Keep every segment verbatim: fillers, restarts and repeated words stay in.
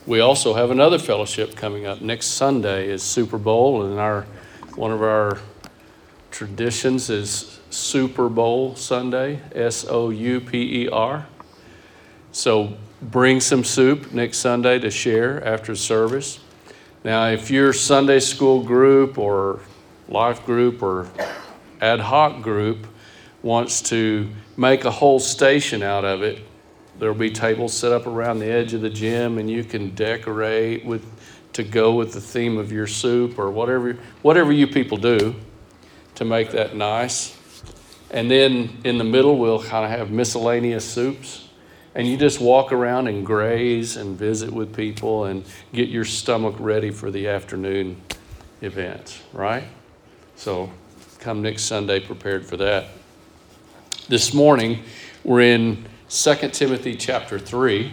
We also have another fellowship coming up. Next Sunday is Super Bowl, and our one of our traditions is Super Bowl Sunday, S O U P E R. So bring some soup next Sunday to share after service. Now, if your Sunday school group or life group or ad hoc group wants to make a whole station out of it, there'll be tables set up around the edge of the gym, and you can decorate with to go with the theme of your soup or whatever whatever you people do to make that nice. And then in the middle, we'll kind of have miscellaneous soups. And you just walk around and graze and visit with people and get your stomach ready for the afternoon events, right? So come next Sunday prepared for that. This morning, we're in Second Timothy chapter three.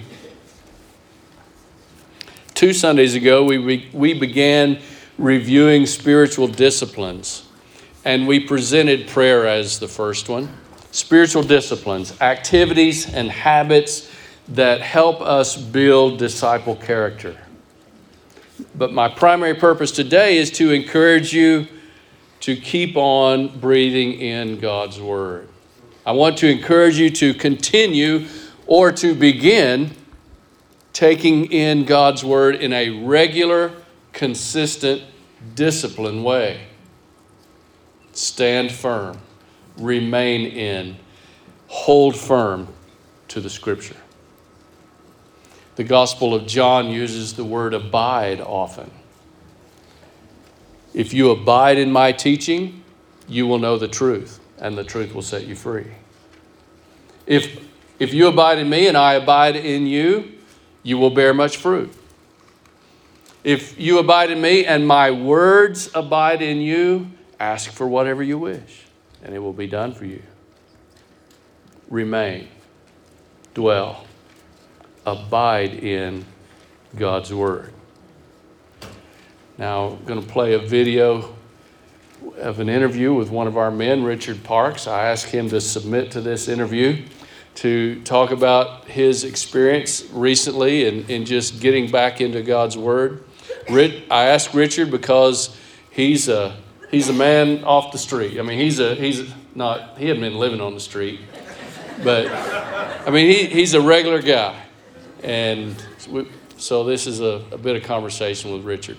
Two Sundays ago, we, we began reviewing spiritual disciplines, and we presented prayer as the first one. Spiritual disciplines, activities and habits that help us build disciple character. But my primary purpose today is to encourage you to keep on breathing in God's Word. I want to encourage you to continue or to begin taking in God's Word in a regular, consistent, disciplined way. Stand firm, remain in, hold firm to the Scripture. The Gospel of John uses the word abide often. If you abide in my teaching, you will know the truth, and the truth will set you free. If, if you abide in me and I abide in you, you will bear much fruit. If you abide in me and my words abide in you, ask for whatever you wish, and it will be done for you. Remain, dwell, abide in God's Word. Now, I'm going to play a video of an interview with one of our men, Richard Parks. I asked him to submit to this interview to talk about his experience recently in, in just getting back into God's Word. I asked Richard because he's a he's a man off the street. I mean, he's a he's not he hadn't been living on the street, but I mean he he's a regular guy, and we, so this is a, a bit of conversation with Richard.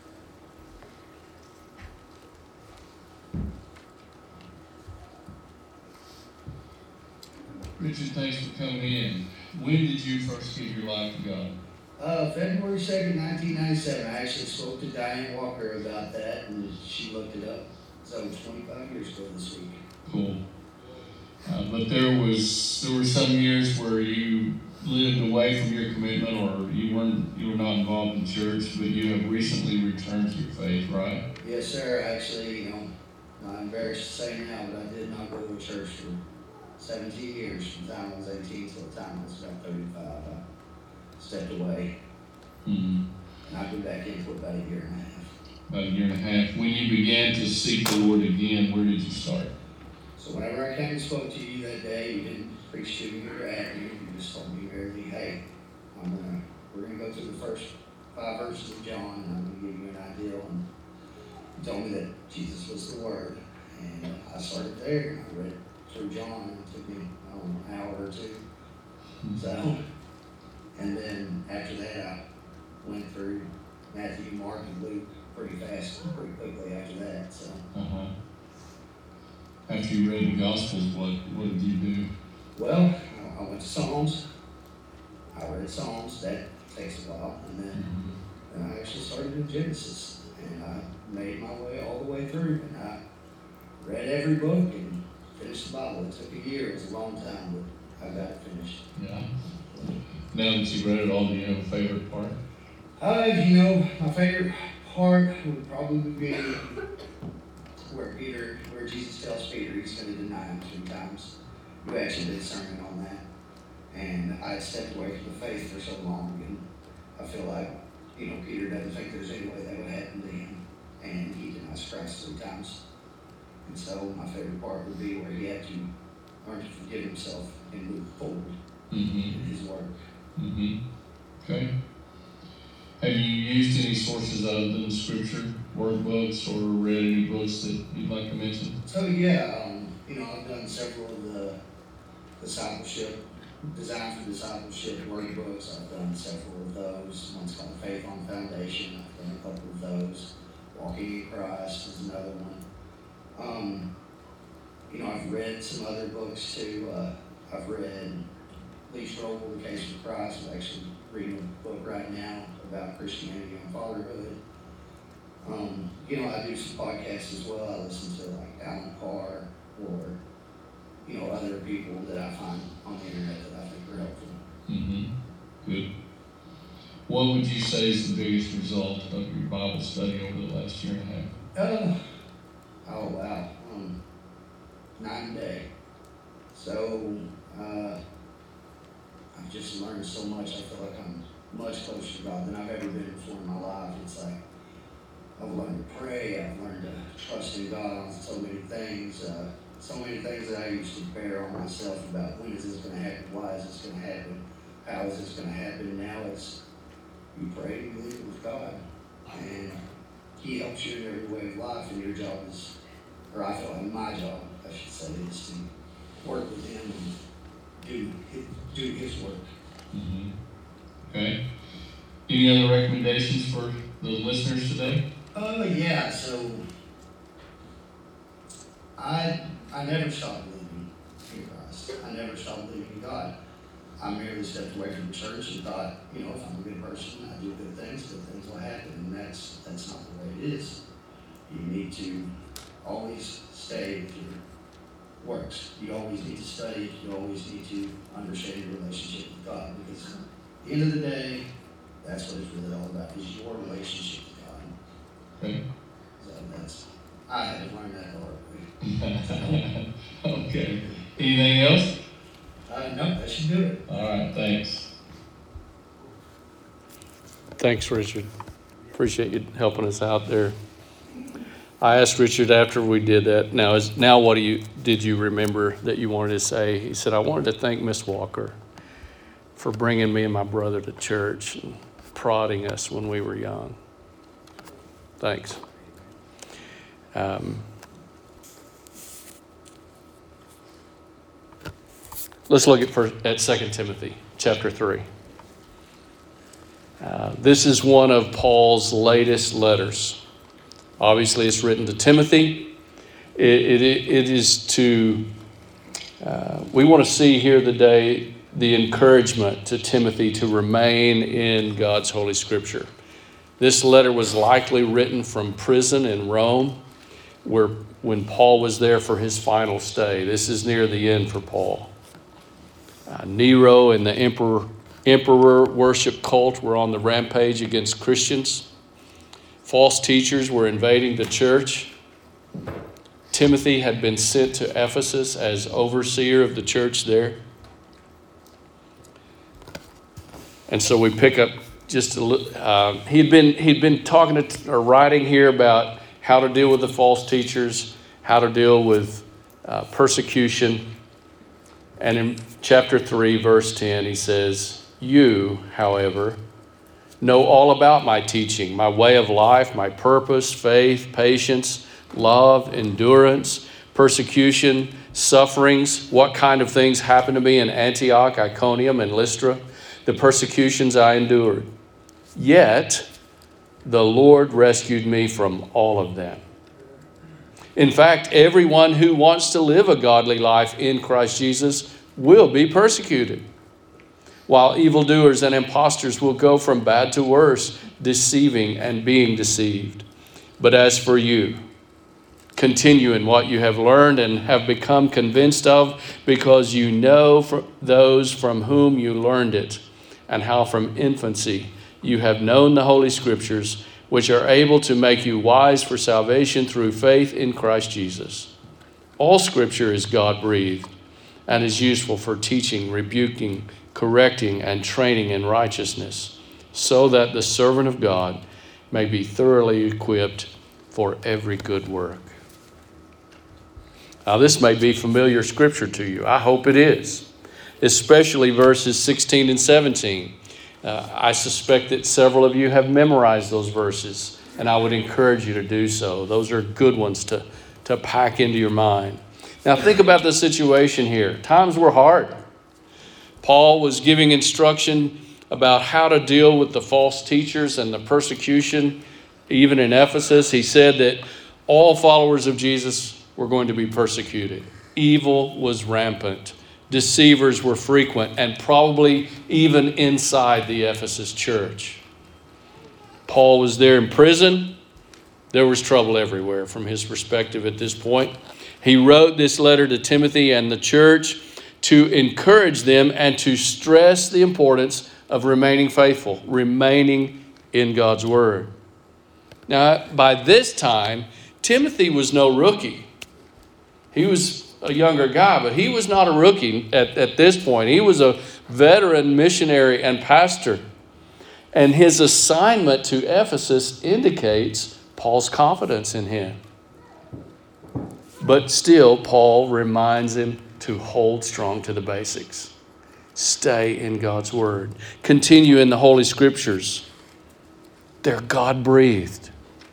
Richard, thanks for coming in. When did you first give your life to God? Uh, February second, nineteen ninety-seven. I actually spoke to Diane Walker about that, and she looked it up. So twenty-five years ago this week. Cool. Uh, but there was there were some years where you lived away from your commitment, or you weren't you were not involved in church, but you have recently returned to your faith, right? Yes, sir. Actually, you know, I'm embarrassed to say now, but I did not go to church for seventeen years. From the time I was eighteen till the time I was about thirty-five. I stepped away. Mm-hmm. And I've been back in for about a year and a half. About a year and a half. When you began to seek the Lord again, where did you start? So whenever I came and spoke to you that day, you didn't preach to me or at me. You just told me merely, hey, I'm gonna we're gonna go through the first five verses of John, and I'm gonna give you an idea. And you told me that Jesus was the Word, and I started there. And I read through John, and it took me I don't know, an hour or two. Mm-hmm. So, and then after that, I went through Matthew, Mark, and Luke pretty fast, pretty quickly after that. So. Uh-huh. After you read the Gospels, what, what did you do? Well, I went to Psalms. I read Psalms. That takes a while. And then, mm-hmm. then I actually started in Genesis. And I made my way all the way through. And I read every book and finished the Bible. It took a year. It was a long time, but I got it finished. Yeah. Now that you've read it all, do you have a favorite part? Uh, you know, my favorite part would probably be where Peter, where Jesus tells Peter he's going to deny him three times. You actually did a sermon on that. And I stepped away from the faith for so long, and I feel like, you know, Peter doesn't think there's any way that would happen to him. And he denies Christ three times. And so my favorite part would be where he had to learn to forgive himself and move forward mm-hmm. in his work. Mm-hmm. Okay. resources other than scripture, workbooks, or read any books that you'd like to mention? So yeah, um, you know, I've done several of the discipleship, design for discipleship workbooks. I've done several of those. One's called Faith on Foundation. I've done a couple of those. Walking in Christ is another one. Um, you know, I've read some other books too. Uh, I've read Lee Strobel, The Case for Christ. I'm actually reading a book right now about Christianity and fatherhood. Um, you know, I do some podcasts as well. I listen to like Alan Carr or, you know, other people that I find on the internet that I think are helpful. Mm-hmm. Good. What would you say is the biggest result of your Bible study over the last year and a half? Uh, oh, wow. Um, night and day. So, uh, I've just learned so much. I feel like I'm much closer to God than I've ever been before in my life. It's like I've learned to pray. I've learned to trust in God on so many things. Uh, so many things that I used to bear on myself about when is this going to happen? Why is this going to happen? How is this going to happen? Now it's you pray and believe with God. And He helps you in every way of life. And your job is, or I feel like my job, I should say, is to work with Him and do His, do His work. Mm-hmm. Okay. Any other recommendations for the listeners today? Oh, uh, yeah. So I I never stopped believing in Christ. I never stopped believing in God. I merely stepped away from the church and thought, you know, if I'm a good person, I do good things, good things will happen. And that's that's not the way it is. You need to always stay with your works. You always need to study. You always need to understand your relationship with God, because at the end of the day, that's what it's really all about, is your relationship with God. Okay. So that's, I had to learn that the hard way. Okay. Anything else? Uh, no, that should do it. All right, thanks. Thanks, Richard. Appreciate you helping us out there. I asked Richard after we did that, now is now what do you did you remember that you wanted to say? He said, I wanted to thank Miss Walker for bringing me and my brother to church and prodding us when we were young. Thanks. Um, let's look at first, at Second Timothy chapter three. Uh, this is one of Paul's latest letters. Obviously, it's written to Timothy. It, it, it is to, uh, we want to see here today the encouragement to Timothy to remain in God's Holy Scripture. This letter was likely written from prison in Rome, where when Paul was there for his final stay. This is near the end for Paul. Uh, Nero and the emperor, emperor worship cult were on the rampage against Christians. False teachers were invading the church. Timothy had been sent to Ephesus as overseer of the church there. And so we pick up just a little, uh, he'd been he'd been talking to, or writing here about how to deal with the false teachers, how to deal with uh, persecution. And in chapter three, verse ten, he says, you, however, know all about my teaching, my way of life, my purpose, faith, patience, love, endurance, persecution, sufferings, what kind of things happened to me in Antioch, Iconium, and Lystra, the persecutions I endured. Yet the Lord rescued me from all of them. In fact, everyone who wants to live a godly life in Christ Jesus will be persecuted, while evildoers and impostors will go from bad to worse, deceiving and being deceived. But as for you, continue in what you have learned and have become convinced of, because you know from those from whom you learned it, and how from infancy you have known the Holy Scriptures, which are able to make you wise for salvation through faith in Christ Jesus. All Scripture is God-breathed and is useful for teaching, rebuking, correcting, and training in righteousness, so that the servant of God may be thoroughly equipped for every good work. Now, this may be familiar scripture to you. I hope it is, especially verses sixteen and seventeen. Uh, I suspect that several of you have memorized those verses, and I would encourage you to do so. Those are good ones to, to pack into your mind. Now think about the situation here. Times were hard. Paul was giving instruction about how to deal with the false teachers and the persecution. Even in Ephesus, he said that all followers of Jesus were going to be persecuted. Evil was rampant. Deceivers were frequent, and probably even inside the Ephesus church. Paul was there in prison. There was trouble everywhere from his perspective at this point. He wrote this letter to Timothy and the church to encourage them and to stress the importance of remaining faithful, remaining in God's word. Now, by this time, Timothy was no rookie. He was a younger guy, but he was not a rookie at, at this point. He was a veteran missionary and pastor. And his assignment to Ephesus indicates Paul's confidence in him. But still, Paul reminds him to hold strong to the basics. Stay in God's word. Continue in the Holy Scriptures. They're God-breathed.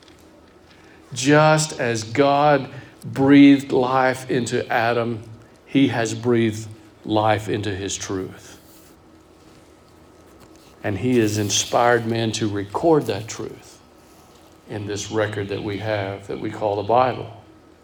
Just as God breathed life into Adam, he has breathed life into his truth. And he has inspired men to record that truth in this record that we have, that we call the Bible.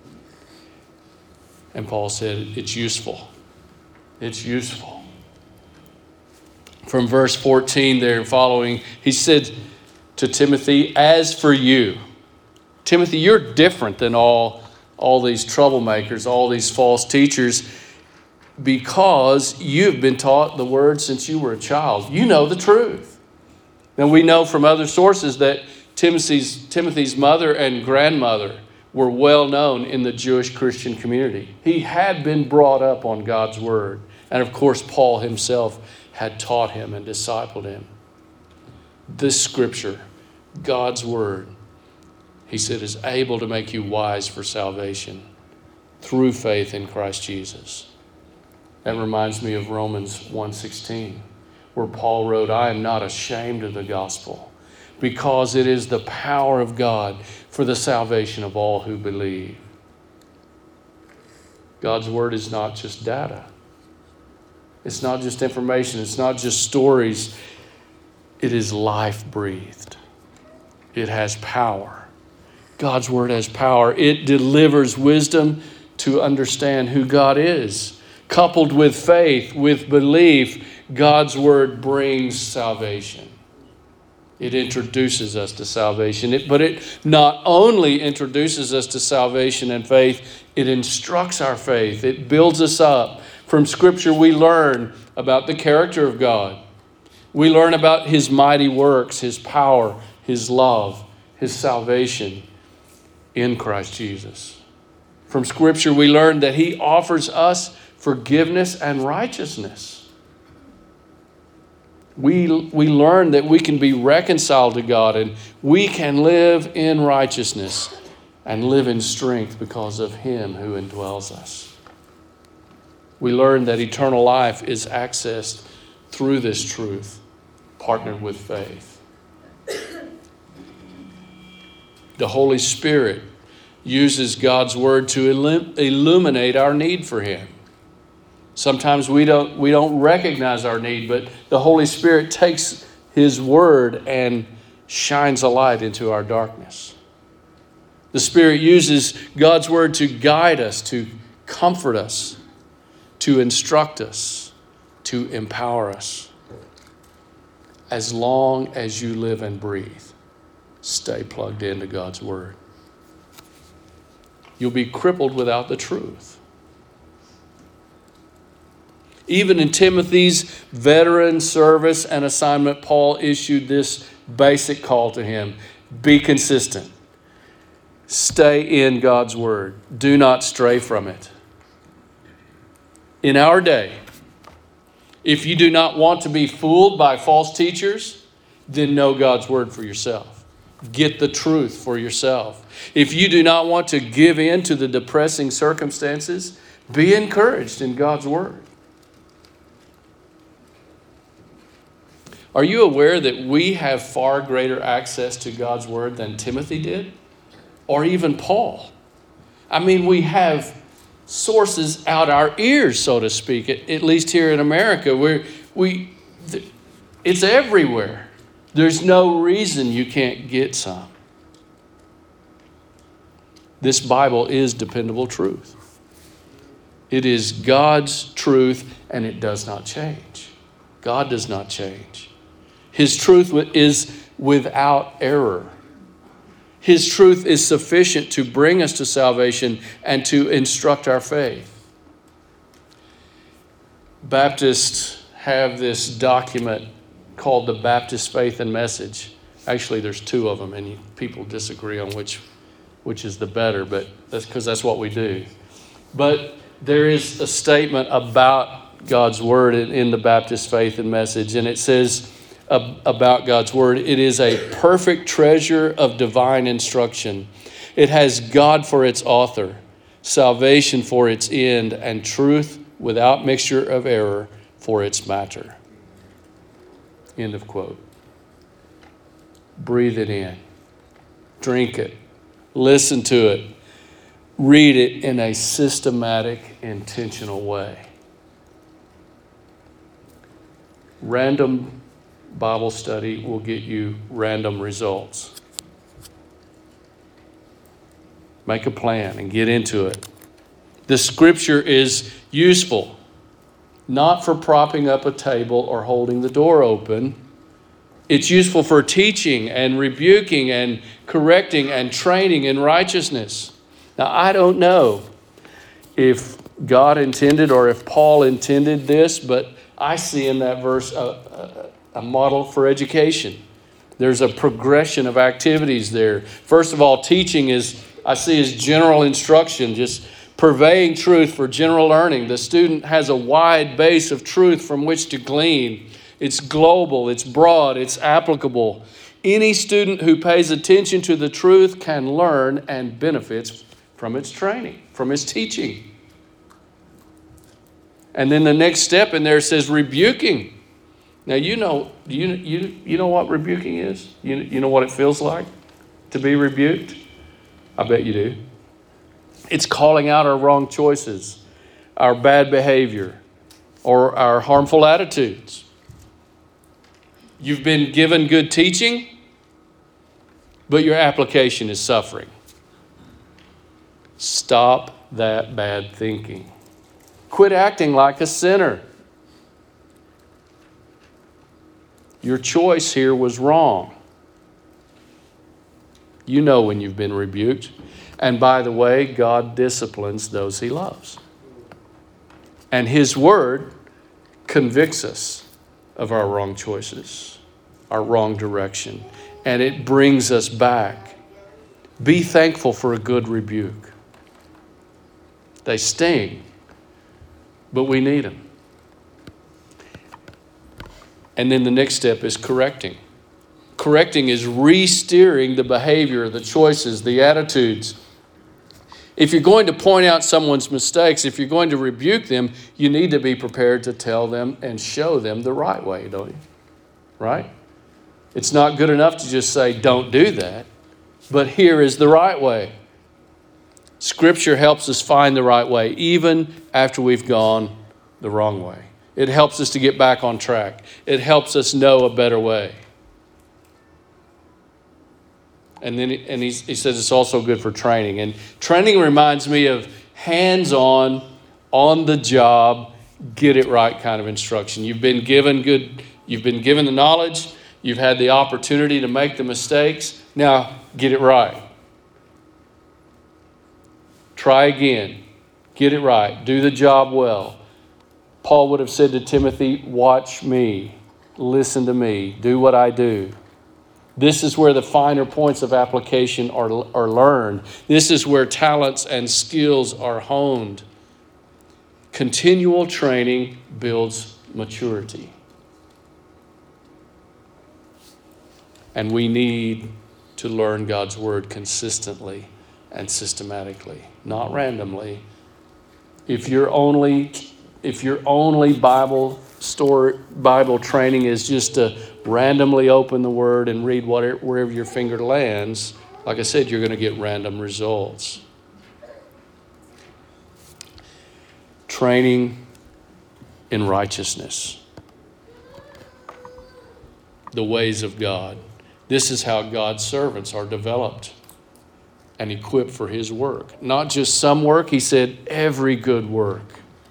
And Paul said it's useful. It's useful. From verse fourteen there and following, he said to Timothy, as for you, Timothy, you're different than all, all these troublemakers, all these false teachers, because you've been taught the word since you were a child. You know the truth. Now we know from other sources that Timothy's, Timothy's mother and grandmother were well known in the Jewish Christian community. He had been brought up on God's word. And of course, Paul himself had taught him and discipled him. This scripture, God's word, he said, is able to make you wise for salvation through faith in Christ Jesus. That reminds me of Romans one sixteen, where Paul wrote, I am not ashamed of the gospel, because it is the power of God for the salvation of all who believe. God's word is not just data. It's not just information. It's not just stories. It is life-breathed. It has power. God's word has power. It delivers wisdom to understand who God is. Coupled with faith, with belief, God's word brings salvation. It introduces us to salvation. It, but it not only introduces us to salvation and faith, it instructs our faith. It builds us up. From Scripture, we learn about the character of God. We learn about his mighty works, his power, his love, his salvation in Christ Jesus. From Scripture, we learn that he offers us forgiveness and righteousness. We, we learn that we can be reconciled to God and we can live in righteousness and live in strength because of him who indwells us. We learn that eternal life is accessed through this truth, partnered with faith. The Holy Spirit uses God's word to illum- illuminate our need for him. Sometimes we don't, we don't recognize our need, but the Holy Spirit takes his word and shines a light into our darkness. The Spirit uses God's word to guide us, to comfort us, to instruct us, to empower us. As long as you live and breathe, stay plugged into God's word. You'll be crippled without the truth. Even in Timothy's veteran service and assignment, Paul issued this basic call to him. Be consistent. Stay in God's word. Do not stray from it. In our day, if you do not want to be fooled by false teachers, then know God's word for yourself. Get the truth for yourself. If you do not want to give in to the depressing circumstances, be encouraged in God's word. Are you aware that we have far greater access to God's word than Timothy did? Or even Paul? I mean, we have sources out our ears, so to speak, at, at least here in America, where we, it's everywhere. There's no reason you can't get some. This Bible is dependable truth. It is God's truth, and it does not change. God does not change. His truth is without error. His truth is sufficient to bring us to salvation and to instruct our faith. Baptists have this document called the Baptist Faith and Message. Actually, there's two of them, and you, people disagree on which, which is the better, but that's because that's what we do. But there is a statement about God's Word in, in the Baptist Faith and Message, and it says about God's Word, it is a perfect treasure of divine instruction. It has God for its author, salvation for its end, and truth without mixture of error for its matter. End of quote. Breathe it in. Drink it. Listen to it. Read it in a systematic, intentional way. Random Bible study will get you random results. Make a plan and get into it. The scripture is useful, not for propping up a table or holding the door open. It's useful for teaching and rebuking and correcting and training in righteousness. Now, I don't know if God intended or if Paul intended this, but I see in that verse a, a, a model for education. There's a progression of activities there. First of all, teaching is, I see as general instruction, just purveying truth for general learning. The student has a wide base of truth from which to glean. It's global, it's broad, it's applicable. Any student who pays attention to the truth can learn and benefits from its training, from its teaching. And then the next step in there says rebuking. Now, you know, you, you, you know what rebuking is? You, you know what it feels like to be rebuked? I bet you do. It's calling out our wrong choices, our bad behavior, or our harmful attitudes. You've been given good teaching, but your application is suffering. Stop that bad thinking. Quit acting like a sinner. Your choice here was wrong. You know when you've been rebuked. And by the way, God disciplines those he loves. And his word convicts us of our wrong choices, our wrong direction, and it brings us back. Be thankful for a good rebuke. They sting, but we need them. And then the next step is correcting. Correcting is re-steering the behavior, the choices, the attitudes. If you're going to point out someone's mistakes, if you're going to rebuke them, you need to be prepared to tell them and show them the right way, don't you? Right? It's not good enough to just say, don't do that, but here is the right way. Scripture helps us find the right way, even after we've gone the wrong way. It helps us to get back on track. It helps us know a better way. And then and he, he says it's also good for training. And training reminds me of hands-on, on-the-job, get-it-right kind of instruction. You've been given good, you've been given the knowledge, you've had the opportunity to make the mistakes. Now, get it right. Try again. Get it right. Do the job well. Paul would have said to Timothy, watch me. Listen to me. Do what I do. This is where the finer points of application are, are learned. This is where talents and skills are honed. Continual training builds maturity. And we need to learn God's word consistently and systematically, not randomly. If you're only, if your only Bible story, Bible training is just to randomly open the Word and read whatever, wherever your finger lands, like I said, you're going to get random results. Training in righteousness. The ways of God. This is how God's servants are developed and equipped for his work. Not just some work, he said every good work.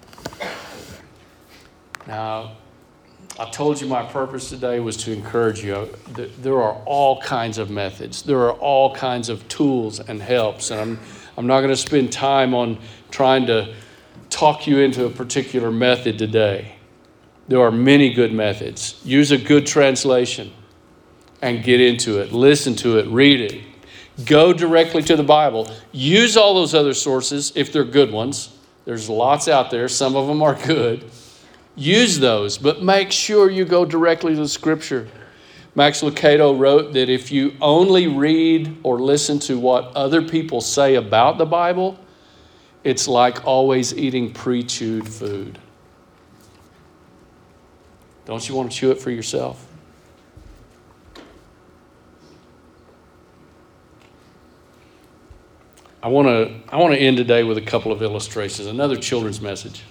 Now, I told you my purpose today was to encourage you. There are all kinds of methods. There are all kinds of tools and helps. And I'm, I'm not going to spend time on trying to talk you into a particular method today. There are many good methods. Use a good translation and get into it. Listen to it. Read it. Go directly to the Bible. Use all those other sources if they're good ones. There's lots out there. Some of them are good. Use those, but make sure you go directly to the Scripture. Max Lucado wrote that if you only read or listen to what other people say about the Bible, it's like always eating pre-chewed food. Don't you want to chew it for yourself? I want to I want to end today with a couple of illustrations, another children's message.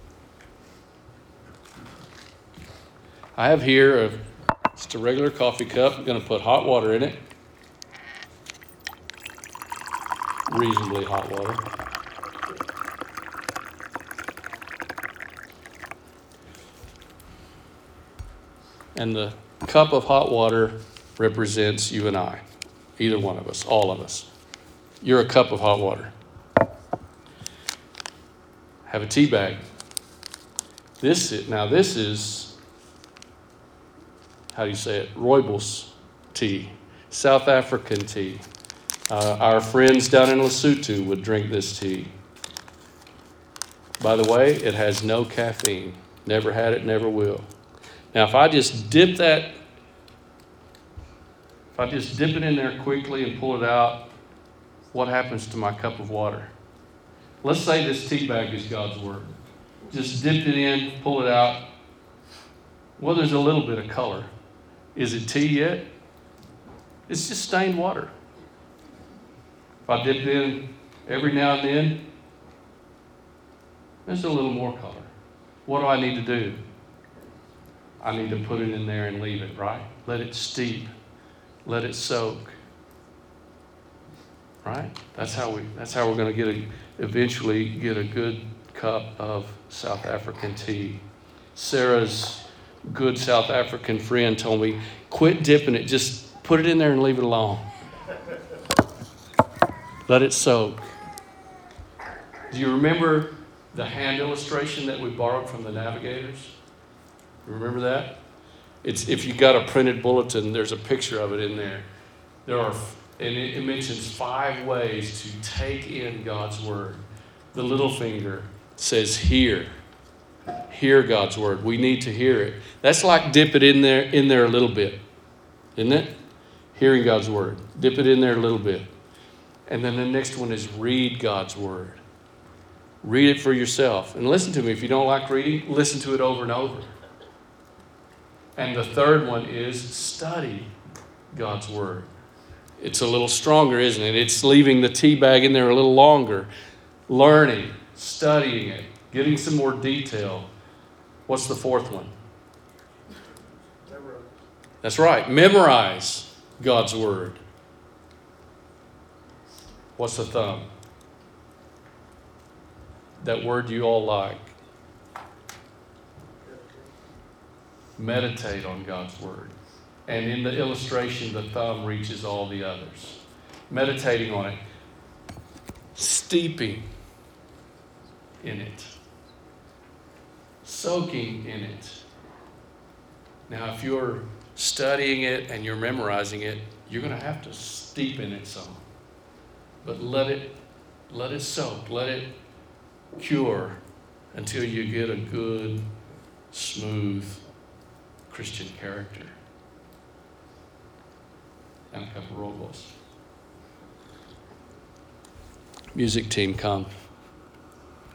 I have here a, just a regular coffee cup. I'm going to put hot water in it. Reasonably hot water. And the cup of hot water represents you and I, either one of us, all of us. You're a cup of hot water. Have a tea bag. This is, now this is, how do you say it? Rooibos tea, South African tea. Uh, our friends down in Lesotho would drink this tea. By the way, it has no caffeine. Never had it, never will. Now, if I just dip that, if I just dip it in there quickly and pull it out, what happens to my cup of water? Let's say this tea bag is God's Word. Just dip it in, pull it out. Well, there's a little bit of color. Is it tea yet? It's just stained water. If I dip it in every now and then, there's a little more color. What do I need to do? I need to put it in there and leave it, right? Let it steep. Let it soak. Right? That's how we that's how we're going to get a eventually get a good cup of South African tea. Sarah's good South African friend told me, quit dipping it, just put it in there and leave it alone. Let it soak. Do you remember the hand illustration that we borrowed from the Navigators? Remember that? It's if you got a printed bulletin, there's a picture of it in there. There are, and it, it mentions five ways to take in God's Word. The little finger says, hear. Hear God's Word. We need to hear it. That's like dip it in there, in there a little bit. Isn't it? Hearing God's Word. Dip it in there a little bit. And then the next one is read God's Word. Read it for yourself. And listen to me. If you don't like reading, listen to it over and over. And the third one is study God's Word. It's a little stronger, isn't it? It's leaving the tea bag in there a little longer. Learning, studying it, getting some more detail. What's the fourth one? Memorize. That's right. Memorize God's Word. What's the thumb? That word you all like. Meditate on God's Word. And in the illustration, the thumb reaches all the others. Meditating on it. Steeping in it. Soaking in it. Now, if you're studying it and you're memorizing it, you're going to have to steep in it some. But let it, let it soak. Let it cure until you get a good, smooth Christian character. And a couple of roll balls. Music team, come.